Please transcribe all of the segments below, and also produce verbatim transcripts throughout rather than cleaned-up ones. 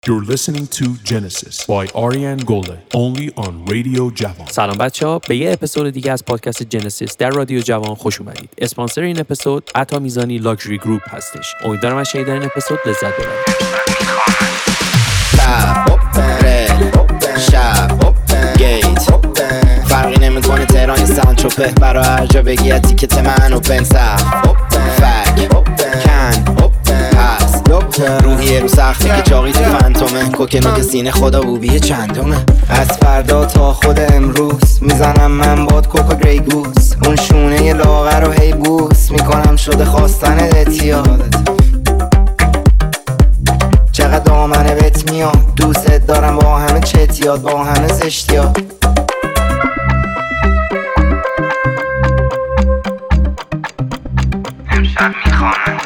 You're listening to Genesis by Ariane Golde, only on Radio Javan. سلام بچه‌ها، به یه اپیزود دیگه از پادکست جنسیس در رادیو جوان خوش اومدید. اسپانسر این اپیزود عطا میزانی لاکچری گروپ هستش. امیدوارم از شنیدن این اپیزود لذت ببرید. شب گیت فرقی نمیکنه تهران یا سنتروپه، برا هر جا بگی تیکت من و بنصف فک کن پس روحیه رو سخته که چاقی تو فانتومه، کوکنو که سینه خدا بوبیه چندمه. از فردا تا خود امروز میزنم من باد کوکا گری گوز، اون شونه ی لاغر رو هی بوس میکنم شده خواستن اتیادت. چقدر دامنه بهت میاد، دوست دارم با همه چتیات، با همه زشتیات. امشب میخوانم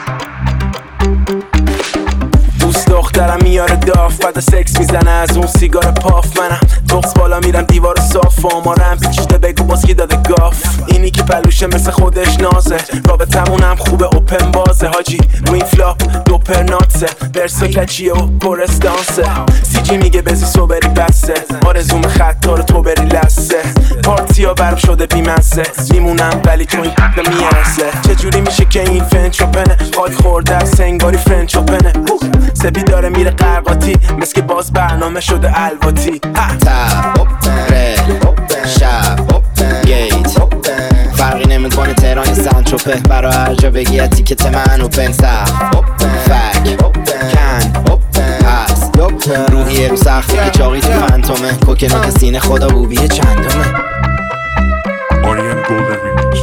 دوست دخترم میاره داف، بعد سکس میزنه از اون سیگار پاف. منم توقس بالا میرم دیوار صاف، آمارم پیچیده بگو باز کی داده گاف. اینی که پلوشه مثل خودش نازه، رابطمونم خوبه اوپن بازه. حاجی رو این فلاپ دوپر ناتسه، برسا کچیه و کورستانسه. سی جی میگه بزی سو بری بسته، آرزوم خطار تو بری لسه. پارتیا برم شده بیمسه، میمونم ولی تو این حق نمیرسه. چجوری میشه که این فنچوپنه، خاک خورده از سنگاری فرنچوپنه. سبی داره میره قرقاتی، مثل که باز برنامه شده الواتی. تب رل شب گیت فرقی نمیکنه تهران یا سنتروپه، برا هر جا بگی تیکت من و بنصف فک کن پس روحیه رو سخته که چاقی تو فانتومه، کوکنو که سینه خدا بوبیه چندمه. Ariane Golde Remix.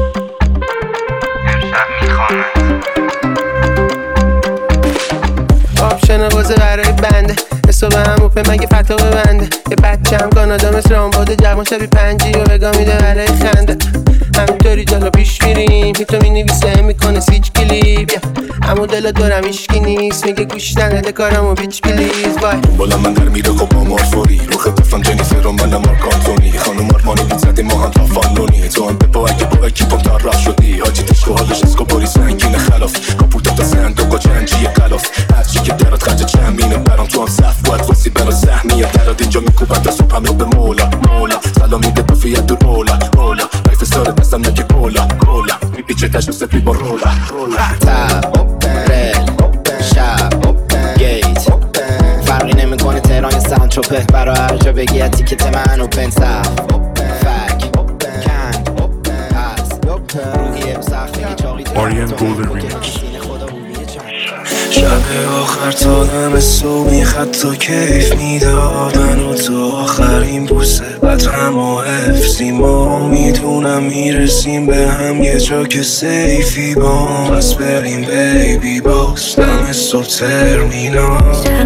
امشب میخوانم آپشن بازه برای بنده، حساب هم اوپه مگه فتا ببنده. یه بچه هم کانادا مثل رامباد جوان، شبی پنجی و بگاه میده برای خنده. همینطوری جلو پیش میریم، هیتو می نویسه میکنه سیچ کلیپ. همو دل دورم ایشکی نیست، میگه گوش نده کارمو بیچ پلیز. وای بالا من در میره خب با مارفوری، رو خطفم جنیفر و من مارک آنتونی. خانم آرمانی بیت زدی ما هم رافالونی، تو هم بپا اگه با اکیپم طرح شدی. حاجی تشکو حالش اسکو باری سنگین خلاف، کپوتا تا صندوق و چنجی قلاف. هرچی که درات خرج چمینه برام تو هم صف باید خواستی برا سهمیه. درات اینجا میکوبن تا صبح همه به مولا مولا. سلام میده بفیت دو رولا رولا، رایف ساره دستم نگه کولا کولا. میپیچه تشو سپی با رولا رولا. تب رل شب گیت فرقی نمیکنه تهران یا سنتروپه، برا هر جا بگی تیکت من و بنصف فک کن پس روحیه رو سخته که چاقی تو Ariane Golde Remix. شب آخر تا دم صبح میخد تا کیف میداد، من و تو آخرین بوسه بعد هم و حفظی. ما میدونم میرسیم به هم یه جا که سیفی با بس بریم بیبی باز دم صبح ترمینال.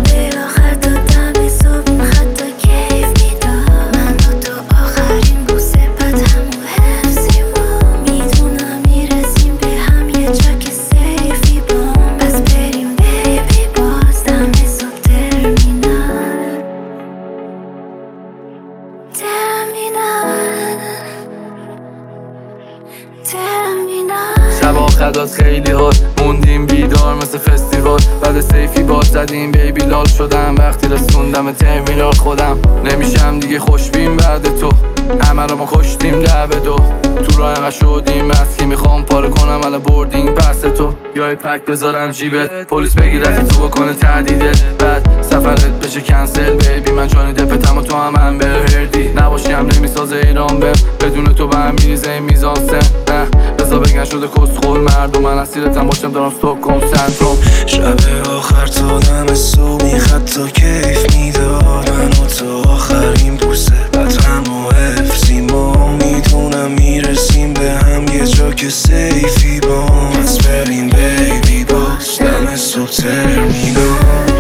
شب آخرات خیلی هات موندیم بیدار مثل فستیوال، بعد سیفی باز زدیم بیبی لال شدم وقتی رسوندم ترمینال. خودم نمیشم دیگه خوشبین بعد تو، همه رو ما کشتیم لب دو. تو راه انقدر شدیم از کی میخوام پاره کنم الان بوردینگ پس تو. یا پک بذارم جیبت، پلیس بگیرت تو بکنه تهدیدت، بعد سفرت بشه کنسل. بیبی من جانی دپتم و تو هم هم بردی، نباشی هم نمیسازه ایران بم. بدون تو به هم میریزه میزان سن، نه بزا بگن شده کسخور مردم. من اسیرتم باشم دارم ستوکهلم سندروم. شب آخر تا دم صبح میخد تا کیف میداد، من و تو آخرین بوسه بعد هم و حفظی. ما میدونم میرسیم به هم یه جا که سیفی با بس بریم بیبی باز دم صبح ترمینال.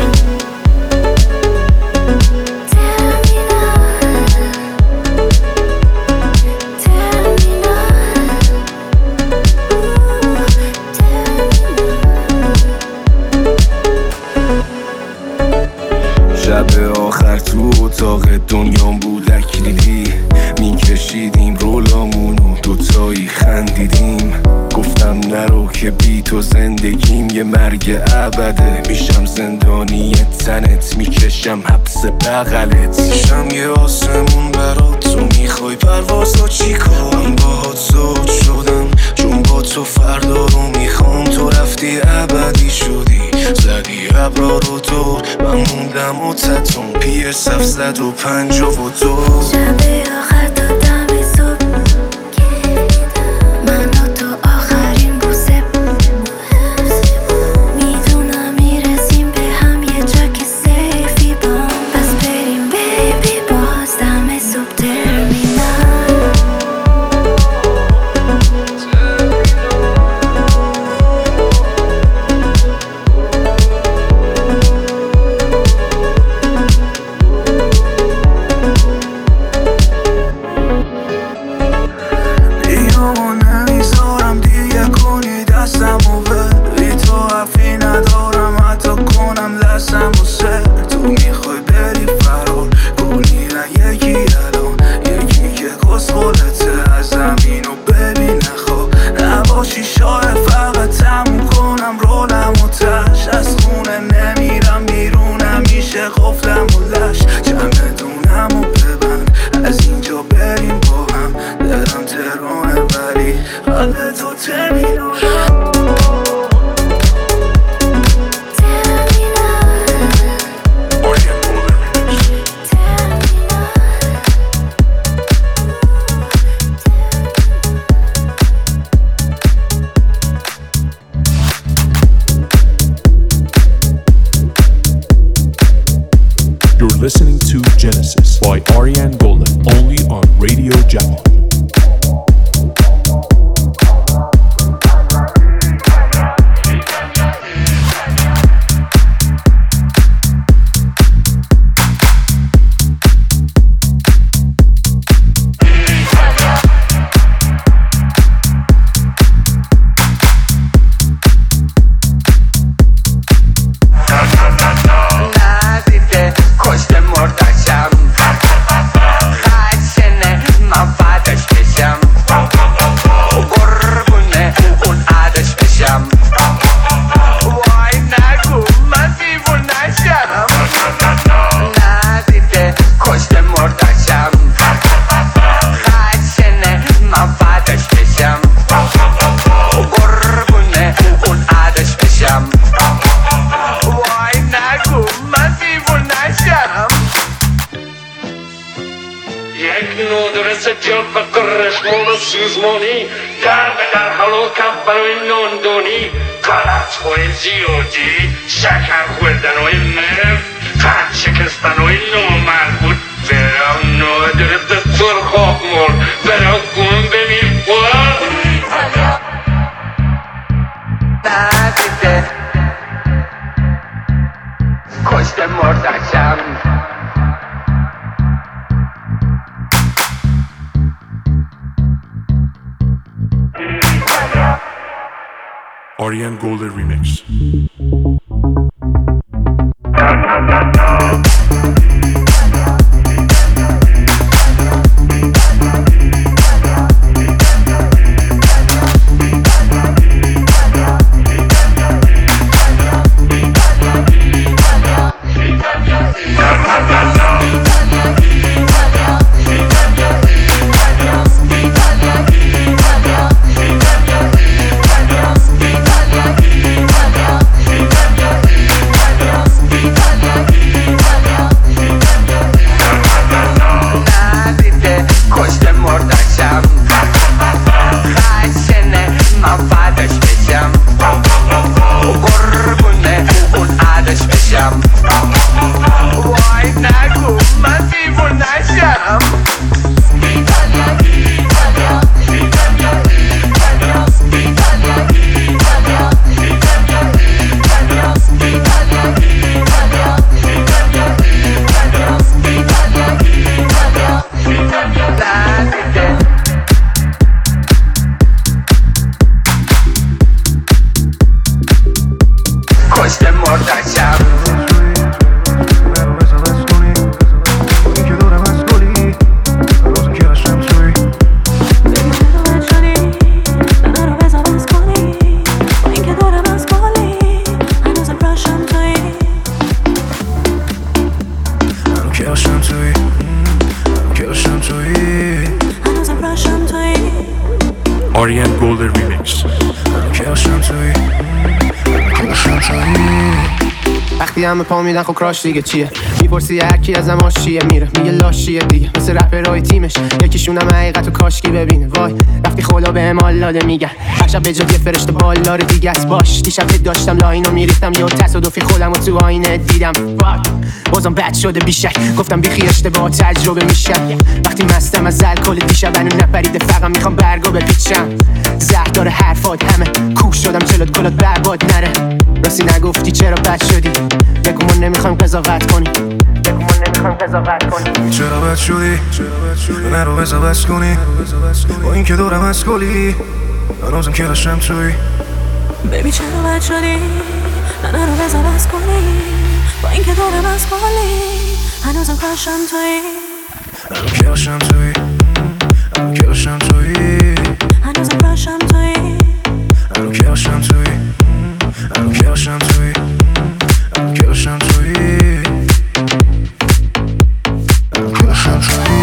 شب آخر تو اتاق دنیام بود اکلیدی، میکشیدیم رولامونو دوتایی خندیدیم. گفتم نرو که بی تو زندگیم یه مرگ ابده. میشم زندانی تنت، میکشم حبس بغلت، میشم یه آسمون برات. تو میخوای پروازا چی کار؟ من باهات زود شدم چون با تو فردا رو میخوام. تو رفتی ابدی شدی، زدی ابرا رو دور، من موندم و تتون پی صف زد و پنج و دو. شبه آخر تا دم صبح من و تو آخرین بوسه، میدونم میرسیم به هم یه جا که سیفی با، پس بریم بیبی باز دم صبح ترمینال. You're listening to Genesis by Ariane Golan, only on Radio Javon. سوزمانی در به در حلاکت برای ناندانی، غلط های زیادی، شکر خوردن های نفت، قد شکستن های نامربوط. برم نادرت سرخاب مرد، برم کن ببین خواهد نزیده کشته مردشم. Ariane Golan remix. Italia, کلاشم توی کلاشم توی هنوزم راشم توی Ariane Golder Remix. کلاشم توی کلاشم توی وقتی همه پا میدن خب کراش دیگه چیه؟ میپرسی هرکی ازم آشیه میره میگه لاشیه دیگه مثل رپرهای تیمش یکیشون هم حقیقتو کاشکی ببینه. وای وقتی خدا بهم حال داده میگن هر شب به جای یه فرشته بالار دیگه است. باش دیشب که داشتم لاینو میریختم یا تصادفی خودمو تو آینه دیدم. وای بازم بد شده بیشک گفتم بیخی اشتباه تجربه میشه. وقتی مستم از الکل دیشب هنو نپریده فقط میخوام برگو بپیچم. زهر داره حرفات همه کوش شدم چلوت کلات برباد نره. راستی نگفتی چرا بد شدی؟ بگو ما نمیخوایم قضاوت کنی. بگو ما نمیخوایم قضاوت کنی. چرا بد شدی؟ نرو قضاوت کنی. با این که دورم از کلی هنوزم کلاشم توی بیبی چرا بد شدی؟ نه نرو قضاوت کنی. با این که دورم از کلی هنوزم کلاشم توی هنوز کلاشم توی هنوز کلاشم توی هنوزم کلاشم توی هنوز کلاشم توی هنوز کلاشم توی هنوز کلاشم توی هنوز کلاشم توی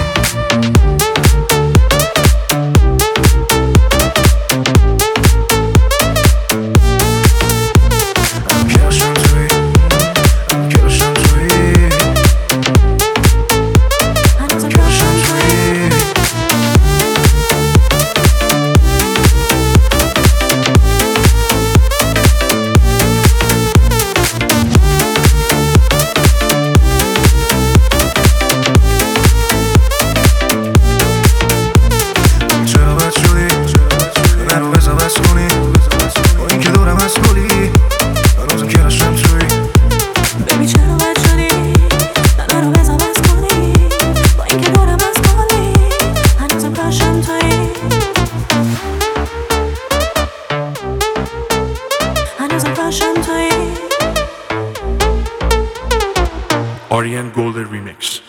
Ariane Golder Remix.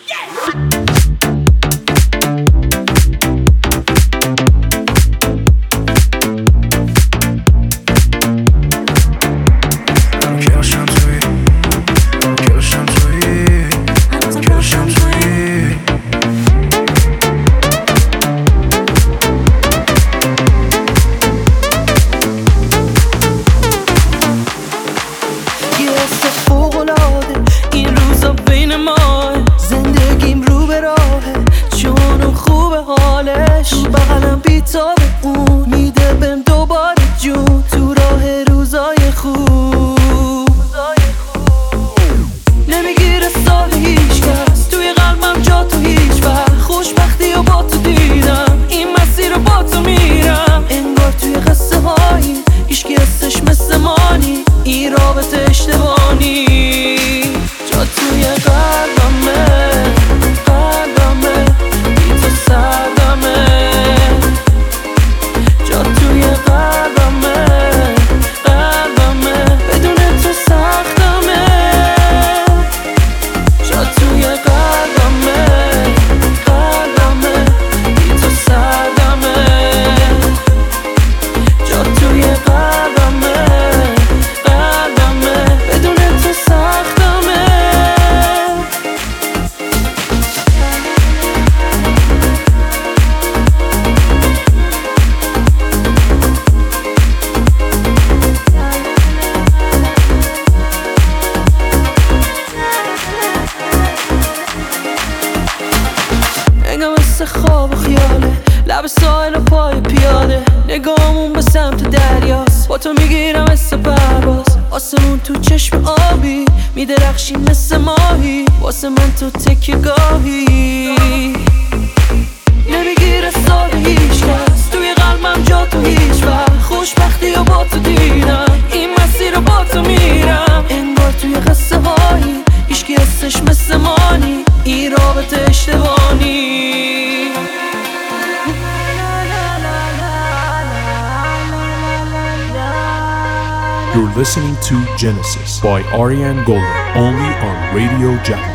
You're listening to Genesis by Ariane Golder, only on Radio Java.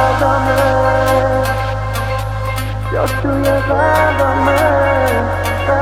Just to your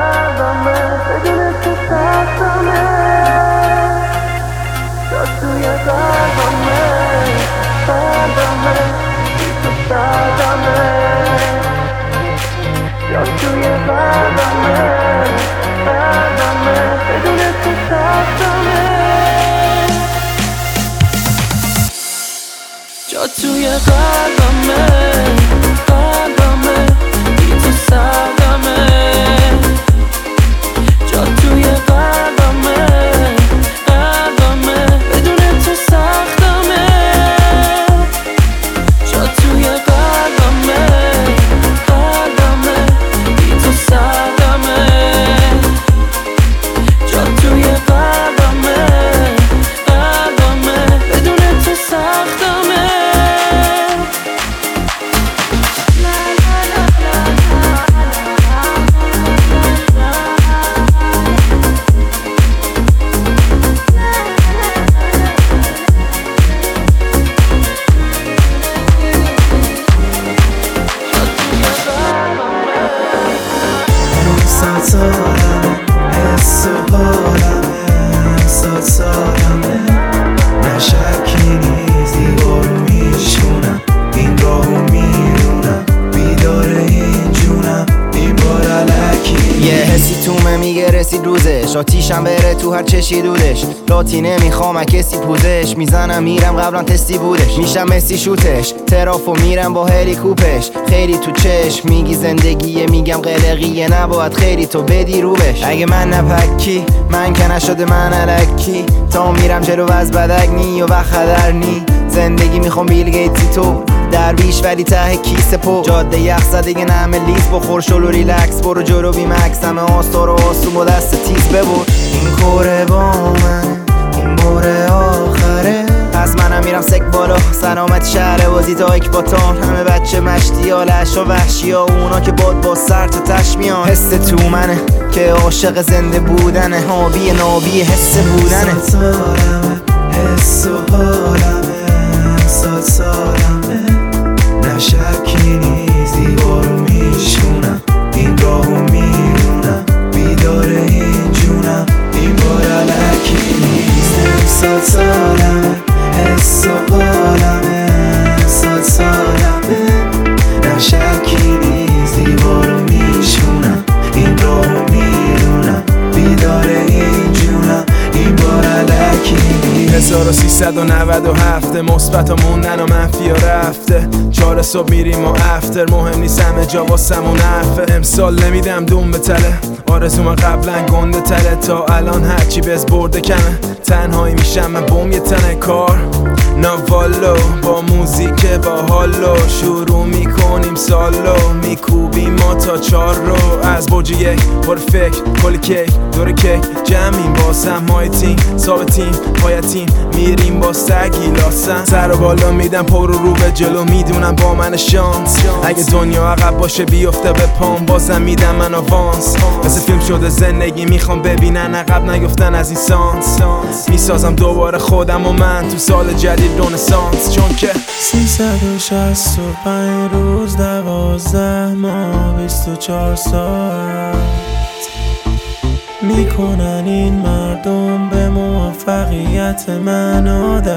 یه حسی تومه میگه رسید روزش، آتیشم بره تو هر چشی دودش، لاتی نمیخوام کسی پوزش، میزنم میرم قبلا تستی بودش، میشم مسی شوتش، ترافو میرم با هلی کوپش، خیلی تو چشم میگی زندگیه، میگم قلقیه نباید خیلی تو بدی رو بش، اگه من نپکی من که نشده من الکی، تا میرم جلو از بدک نی و وقت خدر نی، زندگی میخوام بیل گیتی تو درویش ولی ته کیسه پو، جاده یخ زدگه نمه لیز بخور شلو ریلکس، برو جلو بی مکس همه آستا رو آسون با دست تیز ببر، این کوره با منه این باره آخره، از منم میرم سک بالا سلامت شهر بازی تا اکباتان، همه بچه مشتی ها لش و وحشی ها، اونا که باد با سر تا تش میان، حس تو منه که عاشق زنده بودنه، هابی نابی حس بودنه، سالمه حس و حالمه سال سالمه، نه شکی نیست دیوارو میشونم، این راهو میرونم، بیدار این جونم، این بار علکی نیست، سال سالمه حس و حالمه سال سالمه، نه شکی نیست دیوارو میشونم، این راهو میرونم، بیدار این جونم، این بار علکی نیست. هزار و سیصد و نود و هفت مثبت و موندن و منفی و رفته، چهار صبح میریم و افتر، مهم نیست همه جا واسمون حرفه، امسال نمیدم دوم به تله، آرزوم قبلا گنده تره، تا الان هرچی بز برده کمه، تنهایی میشم من بوم یه تنه کار نوالو، با موزیک با حالو شروع میکنیم سالو، میکوبیم ما تا چار رو، از برج یک پر فکر کل کیک دور کیک جمعیم باسم، مای تیم ثابتیم پایتیم میریم با سگی لاسم، سر و بالا میدم پر رو رو به جلو، میدونم با من شانس، اگه دنیا عقب باشه بیفته به پام، بازم میدم من آوانس، مثل فیلم شده زندگی میخوام ببینن عقب نیفتن از این سانس، میسازم دوباره خودم و من تو سال جدید رنسانس، چون که سیصد و شصت و پنج روز دوازده ماه بیست و چهار ساعت میکنن این مردم به موفقیت من عادت،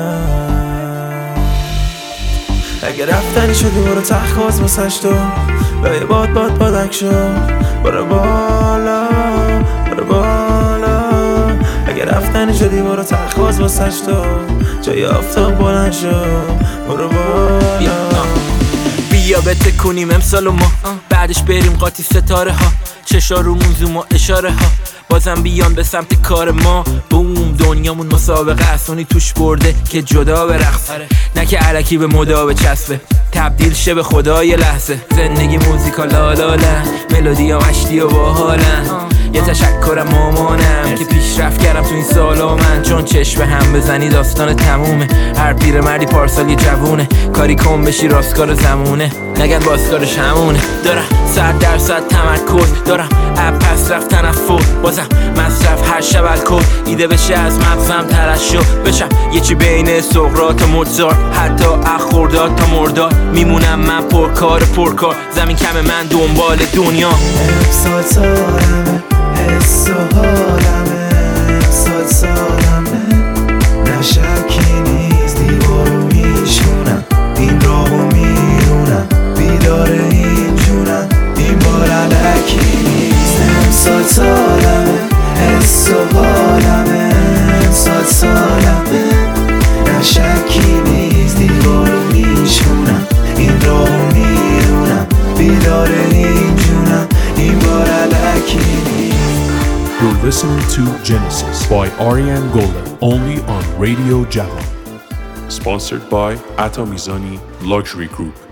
اگه رفتنی شدی برو تخواز واسش تو، لایه باد باد بادک شو، برو بالا برو بالا، اگه رفتنی شدی برو تخواز واسش تو، جای آفتاب بلند شو، برو بالا، بیا بتکونیم امسال و ما، بعدش بریم قاطی ستاره ها، چشا رومون زوم و اشاره ها، بازم بیان به سمت کار ما، بوم دنیامون مسابقه اسونی توش برده که جدا برقص، نه که علکی به مدا بچسبه، تبدیل شه به خدای لحظه، زندگی موزیکا لالاله، ملودی ها مشتی و باحالن، یه تشکرم مامانم که پیشرفت کردم تو این سالا من، چون چشم هم بزنی داستان تمومه، هر پیر مردی پارسال یه جوونه، کاری کن بشی راستکار زمونه، نگن بازکارش همونه، دارم صد درصد تمرکز، دارم اب پس رفت تنفر، بازم مصرف هر شب الکل، ایده بشه از مغزم ترشح بشم یه چی بین سقراط و موزارت، حتی اخورداد تا مرداد میمونم من پرکار پرکار، زمین کم من دنبال دنیا، سال سالمه حس و حالمه سال سالمه، نه شکی نیست دیوارو میشونم، این راهو میرونم، بیدار این جونم، این بار علکی نیست، سال سالمه حس و حالمه سال سالمه، نه شکی نیست دیوارو میشونم، این راهو میرونم، بیدار این جونم، این بار علکی نیست. You're listening to Genesis by Ariane Golan, only on Radio Javan. Sponsored by Atomizani Luxury Group.